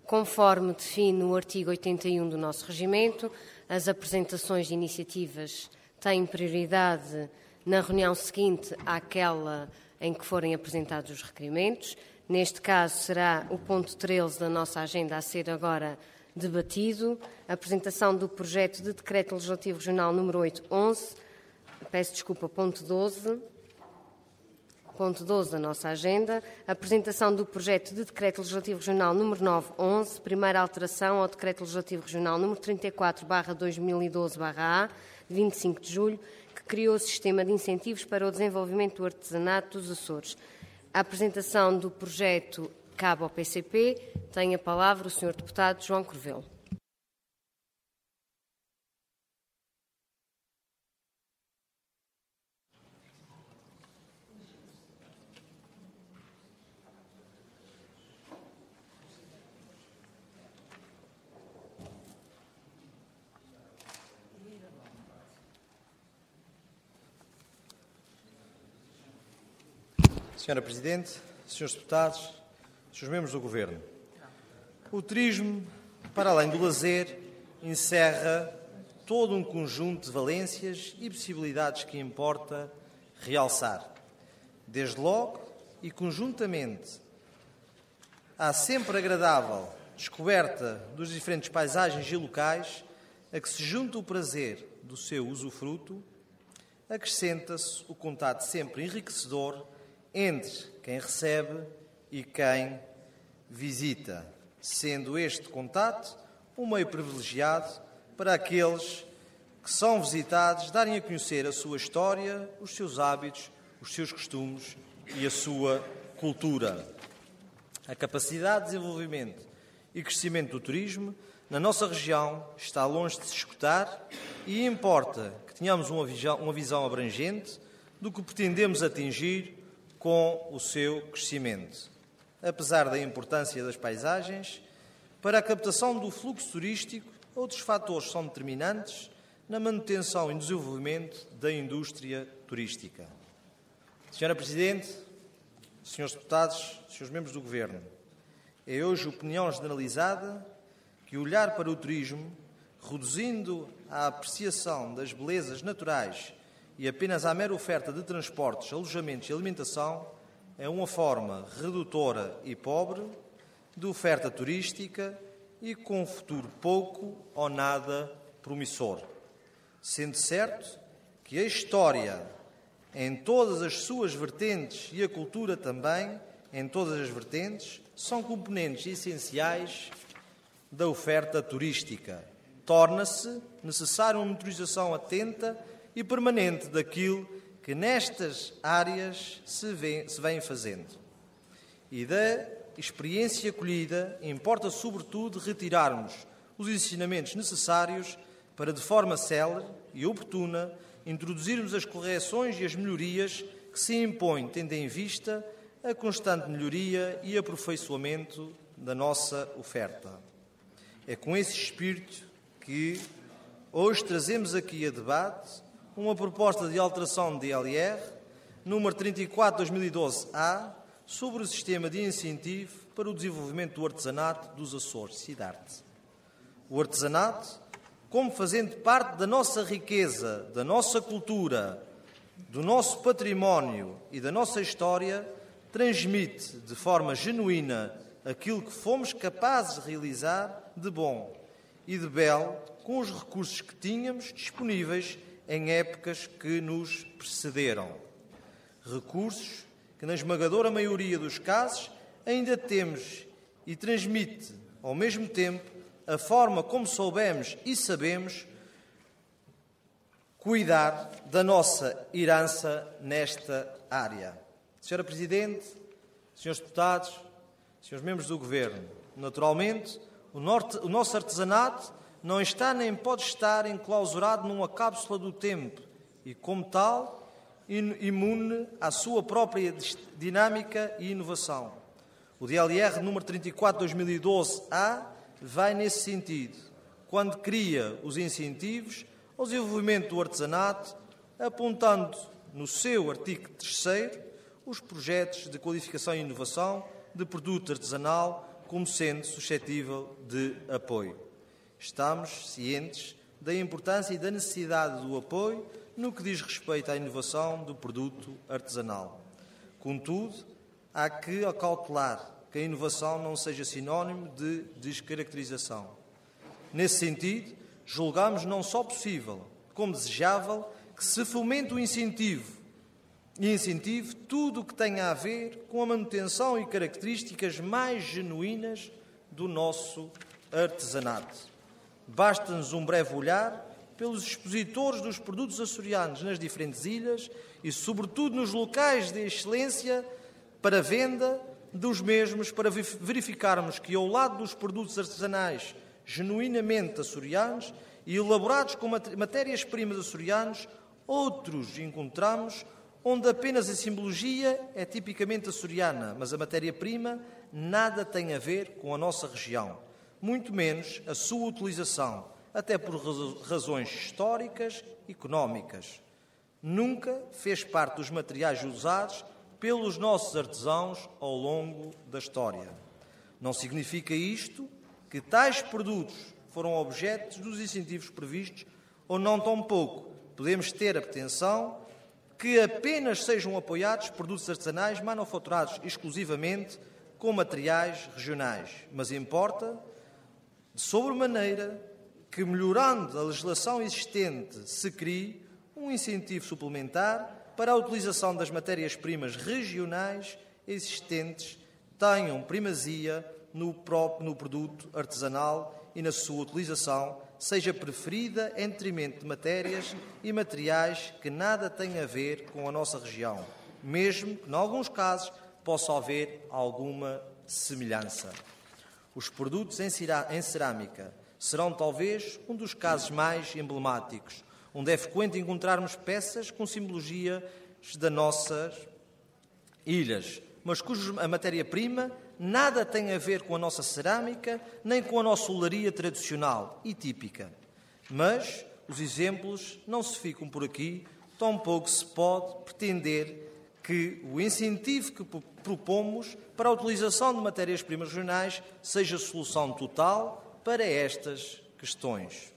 Conforme define o artigo 81 do nosso regimento, as apresentações de iniciativas têm prioridade na reunião seguinte àquela em que forem apresentados os requerimentos. Neste caso, será o ponto 13 da nossa agenda a ser agora debatido. A apresentação do projeto de Decreto Legislativo Regional número 811, ponto 12. Ponto 12 da nossa agenda. A apresentação do projeto de Decreto Legislativo Regional número 911, primeira alteração ao Decreto Legislativo Regional número 34/2012/A, de 25 de julho, que criou o sistema de incentivos para o desenvolvimento do artesanato dos Açores. A apresentação do projeto cabe ao PCP. Tem a palavra o Sr. Deputado João Corvelo. Senhora Presidente, Senhores Deputados, Senhores Membros do Governo, o turismo, para além do lazer, encerra todo um conjunto de valências e possibilidades que importa realçar. Desde logo e conjuntamente à sempre agradável descoberta dos diferentes paisagens e locais a que se junta o prazer do seu usufruto, acrescenta-se o contato sempre enriquecedor entre quem recebe e quem visita, sendo este contato um meio privilegiado para aqueles que são visitados darem a conhecer a sua história, os seus hábitos, os seus costumes e a sua cultura. A capacidade de desenvolvimento e crescimento do turismo na nossa região está longe de se esgotar e importa que tenhamos uma visão abrangente do que pretendemos atingir com o seu crescimento. Apesar da importância das paisagens, para a captação do fluxo turístico, outros fatores são determinantes na manutenção e desenvolvimento da indústria turística. Senhora Presidente, Senhores Deputados, Senhores Membros do Governo, é hoje opinião generalizada que olhar para o turismo, reduzindo a apreciação das belezas naturais e apenas à mera oferta de transportes, alojamentos e alimentação, é uma forma redutora e pobre de oferta turística e com um futuro pouco ou nada promissor. Sendo certo que a história, em todas as suas vertentes, e a cultura também, em todas as vertentes, são componentes essenciais da oferta turística. Torna-se necessária uma monitorização atenta e permanente daquilo que nestas áreas se vem fazendo. E da experiência colhida, importa sobretudo retirarmos os ensinamentos necessários para, de forma célere e oportuna, introduzirmos as correções e as melhorias que se impõem, tendo em vista a constante melhoria e aperfeiçoamento da nossa oferta. É com esse espírito que hoje trazemos aqui a debate uma proposta de alteração de DLR, número 34/2012-A, sobre o sistema de incentivo para o desenvolvimento do artesanato dos Açores, CIDARTE. O artesanato, como fazendo parte da nossa riqueza, da nossa cultura, do nosso património e da nossa história, transmite de forma genuína aquilo que fomos capazes de realizar de bom e de belo com os recursos que tínhamos disponíveis em épocas que nos precederam. Recursos que, na esmagadora maioria dos casos, ainda temos e transmite, ao mesmo tempo, a forma como soubemos e sabemos cuidar da nossa herança nesta área. Senhora Presidente, Senhores Deputados, Senhores Membros do Governo, naturalmente, o nosso artesanato não está nem pode estar enclausurado numa cápsula do tempo e, como tal, imune à sua própria dinâmica e inovação. O DLR número 34/2012-A vai nesse sentido, quando cria os incentivos ao desenvolvimento do artesanato, apontando no seu artigo 3º os projetos de qualificação e inovação de produto artesanal como sendo suscetível de apoio. Estamos cientes da importância e da necessidade do apoio no que diz respeito à inovação do produto artesanal. Contudo, há que acautelar que a inovação não seja sinónimo de descaracterização. Nesse sentido, julgamos não só possível, como desejável, que se fomente o incentivo tudo o que tenha a ver com a manutenção e características mais genuínas do nosso artesanato. Basta-nos um breve olhar pelos expositores dos produtos açorianos nas diferentes ilhas e, sobretudo, nos locais de excelência para venda dos mesmos, para verificarmos que, ao lado dos produtos artesanais genuinamente açorianos e elaborados com matérias-primas açorianas, outros encontramos onde apenas a simbologia é tipicamente açoriana, mas a matéria-prima nada tem a ver com a nossa região, muito menos a sua utilização, até por razões históricas e económicas. Nunca fez parte dos materiais usados pelos nossos artesãos ao longo da história. Não significa isto que tais produtos foram objetos dos incentivos previstos ou não tão pouco. Podemos ter a pretensão que apenas sejam apoiados produtos artesanais manufaturados exclusivamente com materiais regionais, mas importa, de sobremaneira, que, melhorando a legislação existente, se crie um incentivo suplementar para a utilização das matérias-primas regionais existentes, tenham primazia no produto artesanal e na sua utilização seja preferida em detrimento de matérias e materiais que nada têm a ver com a nossa região, mesmo que, em alguns casos, possa haver alguma semelhança. Os produtos em cerâmica serão talvez um dos casos mais emblemáticos, onde é frequente encontrarmos peças com simbologias das nossas ilhas, mas cuja matéria-prima nada tem a ver com a nossa cerâmica, nem com a nossa olaria tradicional e típica. Mas os exemplos não se ficam por aqui, tampouco se pode pretender que o incentivo que propomos para a utilização de matérias-primas regionais seja a solução total para estas questões.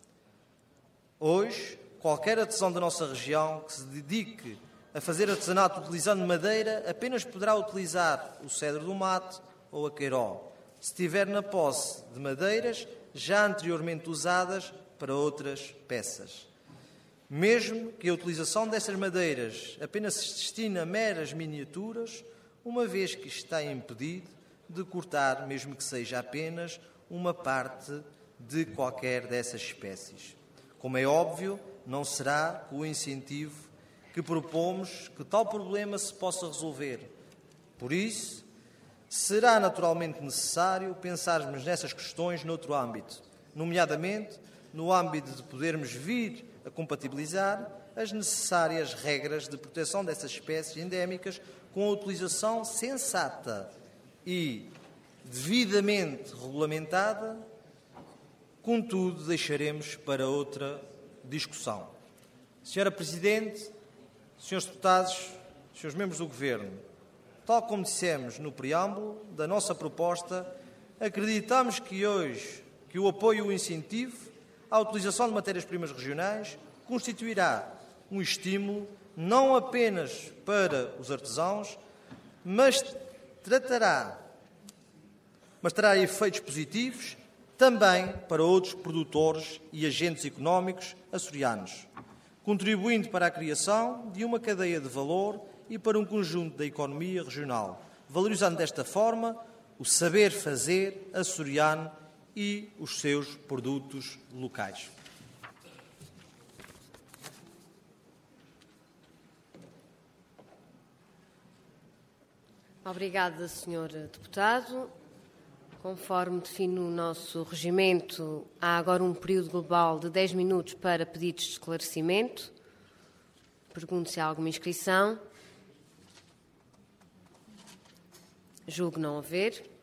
Hoje, qualquer artesão da nossa região que se dedique a fazer artesanato utilizando madeira apenas poderá utilizar o cedro do mate ou a queiró, se estiver na posse de madeiras já anteriormente usadas para outras peças. Mesmo que a utilização dessas madeiras apenas se destine a meras miniaturas, uma vez que está impedido de cortar, mesmo que seja apenas uma parte de qualquer dessas espécies. Como é óbvio, não será com o incentivo que propomos que tal problema se possa resolver. Por isso, será naturalmente necessário pensarmos nessas questões noutro âmbito, nomeadamente no âmbito de podermos vir a compatibilizar as necessárias regras de proteção dessas espécies endémicas com a utilização sensata e devidamente regulamentada. Contudo, deixaremos para outra discussão. Senhora Presidente, Senhores Deputados, Senhores Membros do Governo, tal como dissemos no preâmbulo da nossa proposta, acreditamos que hoje o apoio e o incentivo à utilização de matérias-primas regionais constituirá um estímulo não apenas para os artesãos, mas terá efeitos positivos também para outros produtores e agentes económicos açorianos, contribuindo para a criação de uma cadeia de valor e para um conjunto da economia regional, valorizando desta forma o saber fazer açoriano e os seus produtos locais. Obrigada, Sr. Deputado. Conforme define o nosso regimento, há agora um período global de 10 minutos para pedidos de esclarecimento. Pergunto se há alguma inscrição. Julgo não haver.